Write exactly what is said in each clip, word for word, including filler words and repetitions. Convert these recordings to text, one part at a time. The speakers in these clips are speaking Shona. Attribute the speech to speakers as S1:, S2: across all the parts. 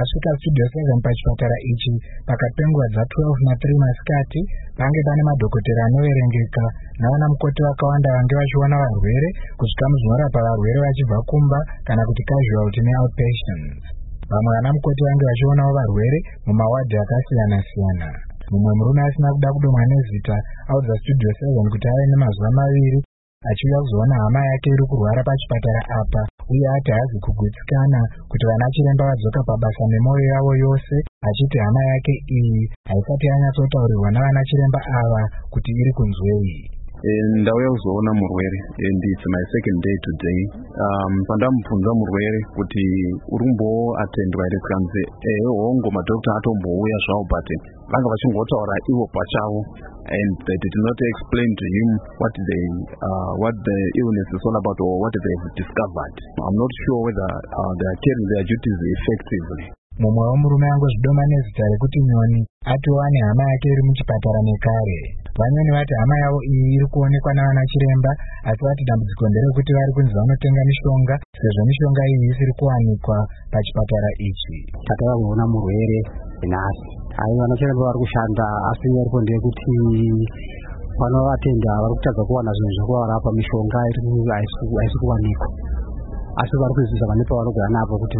S1: Asvika studio seven pachipatara ichi pakati penguva dza12 na three masikati, pange pane madhokotera anoverengeka navana mukoti vakawanda vange vachiona varwere kusvika muzvinorapa varwere vachibva kumba kana kuti casualty ne-outpatients. Vamwe vana mukoti vange vachionawo varwere mumawadhi akasiyana-siyana. Mumwe murume asina kuda kudomwa nezita audza studio seven kuti ave nemazuva maviri achiuya kuzoona hama yake iri kurwara pachipatara apa, uye ati hazi kugutsikana kuti vana chiremba vadzoka pabasa nemwoyo yavo yose, achiti hama yake iyi haisati yanyatsotaurirwa navana chiremba ava kuti iri kunzwei.
S2: Ndauya kuzoona murwere and it's my second day today. Um, pandamubvunza murwere kuti uri kumboatendwa here tikanzi ehe hongo madhokita atombouya zvawo but vanga vachingotaura ivo pachavo and they did not explain to him what they uh, what the illness is all about or what they have discovered. I'm not sure whether uh, they are carrying their duties effectively.
S1: Mumwe womurume angozvidoma nezita rekuti Nyoni ati wane hama yake iri muchipatara nekare. Vanyoni vati hama yavo iyi iri kuonekwa navana chiremba, asi vati dambudziko nderekuti vari kunzi vanotenga mishonga sezvo mishonga iyi isiri kuwanikwa pachipatara ichi.
S3: Takava kuona murwere nhasi. Hai vana chiremba vari kushanda, asi ariko ndeyekuti vanovatenda vari kutadza kuwana zvinhu zvekuvarapa, mishonga haisi kuwanikwa. Asi vari kuziza vane pavanogara napo kuti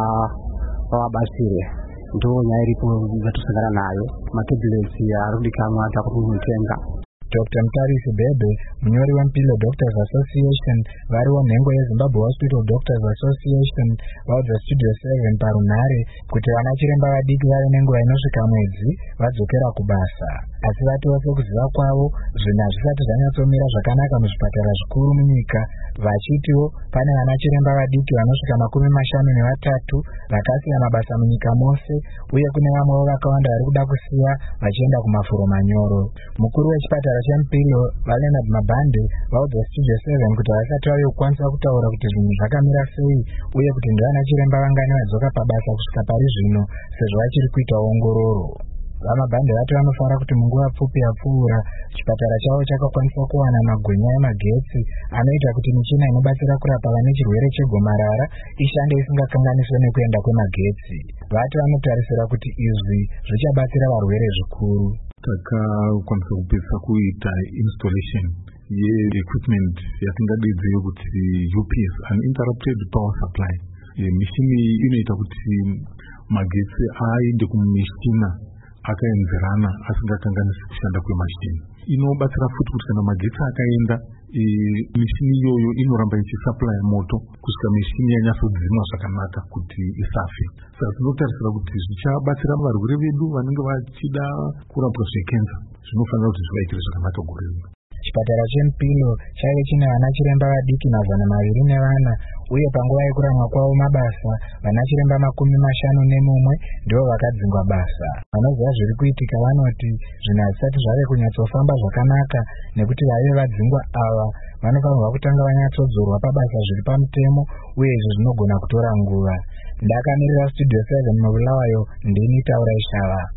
S3: vavabatsire. Ndo nyaya iripo yatisangana nayo, matablets ari kudikanwa takutenga.
S1: Doctor Mtarisi Bebe, munyori weMpilo Doctors Association, vari wenhengo yeZimbabwe Hospital Doctors Association, vaudza Studio seven parunhare kuti vana chiremba vadiki vari nenguva inosvika mwedzi vadzokera kubasa. Asi vati vose kuziva kwavo zvinhu hazvisati zvanyatsomira zvakanaka muzvipatara zvikuru munyika, vachitiwo pane vana chiremba vadiki vanosvika makumi mashanu nevatatu vakasiya mabasa munyika mose, uye kune vamwewo vakawanda vari kuda kusiya vachienda kumafuro manyoro. Mukuru wechipatara cheMpilo Leonard Mabande vaudza Studio seven kuti vasati vave kukwanisa kutaura kuti zvinhu zvakamira sei, uye kuti ndivana chiremba vangani vadzoka pabasa kusvika pari zvino sezvo vachiri kuita ongororo. Vamabande vati vanofara kuti munguva pfupi yapfuura chipatara chavo chakakwanisa kuwana magwinya emagetsi anoita kuti michina inobatsira kurapa vane chirwere chegomarara ishande isingakanganiswe nekuenda kwemagetsi. Vati vanotarisira kuti izvi zvichabatsira varwere zvikuru.
S4: Takakwanisa kupedza kuita installation ye-equipment yatingadedzere kuti U P S, uninterrupted power supply. Mishini inoita kuti magetsi aende kumishina akaenzerana asingakanganisi kushanda kwemashini. Inobatsira futi kuti kana magetsi akaenda, mishini iyoyo inoramba ichisupply moto kusvika mishini yanyatsodzimwa zvakanaka kuti isafe. Saka tinotarisira kuti zvichabatsira varwere vedu vanenge vachida kurapwa zvekenza, zvinofanira kuti zvivaitire zvakanaka gore rino.
S1: Chipatara cheMpilo chaive chine vana chiremba vadiki mazana maviri nevana, uye panguva yekuramwa kwavo mabasa vana chiremba makumi mashanu nemumwe ndivo vakadzingwa basa. Vanoziva zviri kuitika vanoti zvinhu hazvisati zvave kunyatsofamba zvakanaka, nekuti vaive vadzingwa ava vanofanirwa kutanga vanyatsodzorwa pabasa zviri pamutemo, uye izvi zvinogona kutora nguva. Ndakamirira Studio seven mubulawayo, ndini Taurai Shava.